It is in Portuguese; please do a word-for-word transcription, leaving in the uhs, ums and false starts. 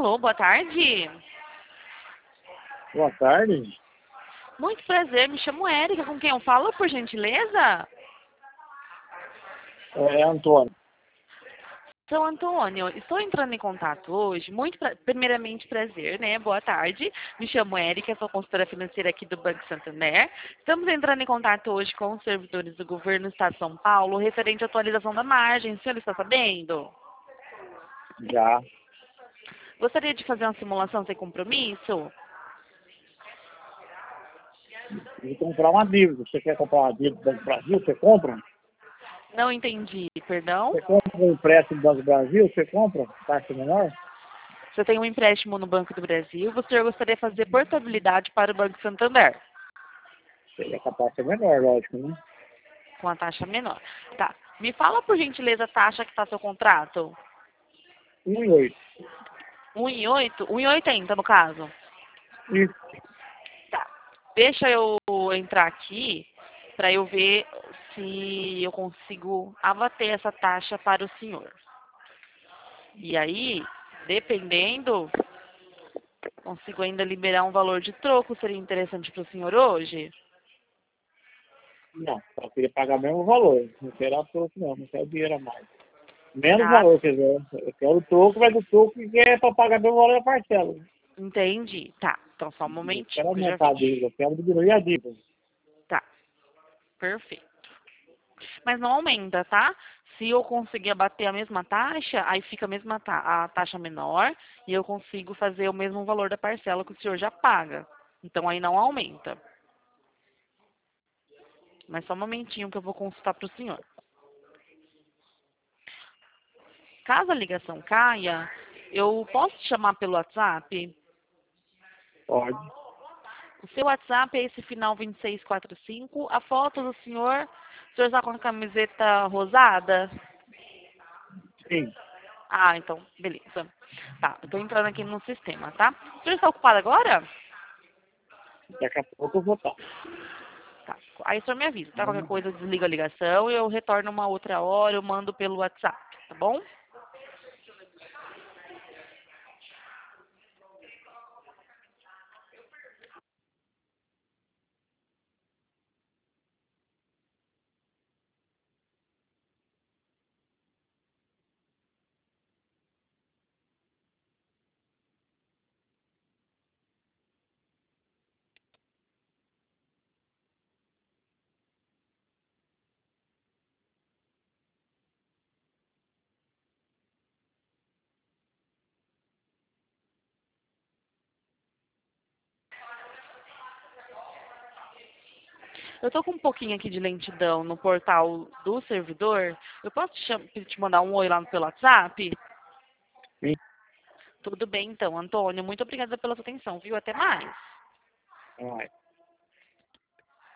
Alô, boa tarde. Boa tarde. Muito prazer, me chamo Érica. Com quem eu falo, por gentileza? É Antônio. Sou Antônio, estou entrando em contato hoje, muito pra... primeiramente prazer, né? Boa tarde, me chamo Érica, sou consultora financeira aqui do Banco Santander. Estamos entrando em contato hoje com os servidores do governo do Estado de São Paulo, referente à atualização da margem. O senhor está sabendo? Já. Gostaria de fazer uma simulação sem compromisso? E comprar uma dívida. Você quer comprar uma dívida do Banco do Brasil? Você compra? Não entendi, perdão? Você compra um empréstimo do Banco do Brasil? Você compra? Taxa menor? Você tem um empréstimo no Banco do Brasil, o senhor gostaria de fazer portabilidade para o Banco Santander, Seria com a taxa menor, lógico, né? com a taxa menor. Tá. Me fala, por gentileza, a taxa que está seu contrato. Um e oito. um e oito? um e oitenta, no caso. Isso. Tá. Deixa eu entrar aqui para eu ver se eu consigo abater essa taxa para o senhor. E aí, dependendo, consigo ainda liberar um valor de troco. Seria interessante para o senhor hoje? Não, só queria pagar o mesmo valor. Não quero a troco, não. Não quero dinheiro a mais. Menos Ah, valor, quer dizer. Eu quero o troco, mas o troco que é para pagar o mesmo valor da parcela. entendi. Tá. Então, só um Eu momentinho quero que eu já aumentar a vejo. dívida. Eu quero diminuir a dívida. Tá. Perfeito. Mas não aumenta, tá? Se eu conseguir abater a mesma taxa, aí fica a mesma ta a taxa menor e eu consigo fazer o mesmo valor da parcela que o senhor já paga. Então aí não aumenta. Mas só um momentinho que eu vou consultar para o senhor. Caso a ligação caia, eu posso te chamar pelo WhatsApp? Pode. O seu WhatsApp é esse final vinte e seis quarenta e cinco. A foto do senhor, o senhor está com a camiseta rosada? Sim. Ah, então, beleza. Tá, eu tô entrando aqui no sistema, tá? O senhor está ocupado agora? Daqui a pouco eu vou estar. Tá. Aí o senhor me avisa, tá? Qualquer coisa, desliga a ligação e eu retorno uma outra hora, eu mando pelo WhatsApp, tá bom? Eu tô com um pouquinho aqui de lentidão no portal do servidor. Eu posso te, cham- te mandar um oi lá pelo WhatsApp? Sim. Tudo bem, então, Antônio. Muito obrigada pela sua atenção, viu? Até mais. Vai.